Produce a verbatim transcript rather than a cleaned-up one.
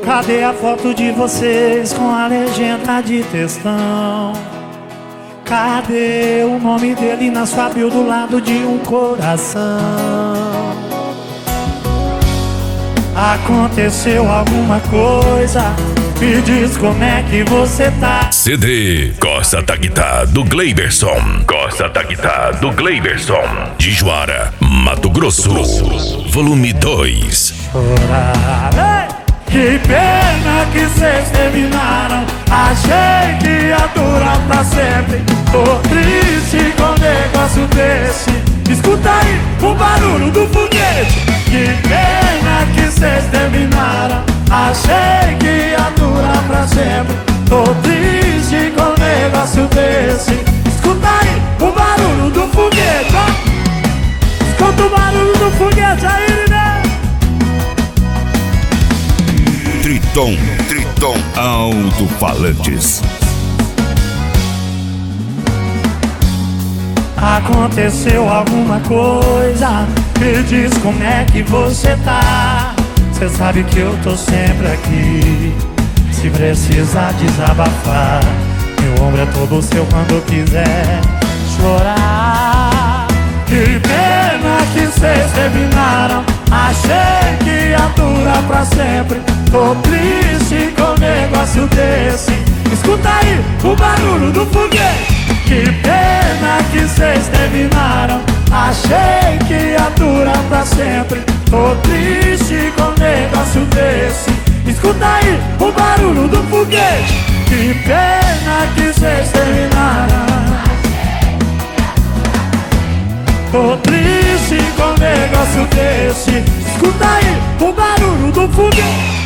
Cadê a foto de vocês com a legenda de textão? Cadê o nome dele na sua bio do lado de um coração? Aconteceu alguma coisa? Me diz como é que você tá. C D Costa Taquita do Gleiberson. Costa Taquita do Gleiberson. De Juara, Mato Grosso. Volume dois. Chorar. Que pena que vocês terminaram. Achei que ia durar pra sempre. Tô triste com um negócio desse. Escuta aí o barulho do foguete. Que pena que vocês terminaram. Achei que ia durar pra sempre. Tô triste com um negócio desse. Escuta aí o barulho do foguete, ó. Escuta o barulho do foguete aí, né? Triton, Triton Alto-Falantes. Aconteceu alguma coisa? Me diz como é que você tá. Cê sabe que eu tô sempre aqui. Se precisar desabafar, meu ombro é todo seu quando quiser chorar. Que pena que cês terminaram. Achei que ia durar pra sempre. Tô triste com um negócio desse. Escuta aí o barulho do foguete. Que pena que cês terminaram. Achei que ia durar pra sempre. Tô triste com um negócio desse. Escuta aí o barulho do foguete. Que pena que cês terminaram. Tô triste com um negócio desse. Escuta aí o barulho do foguete.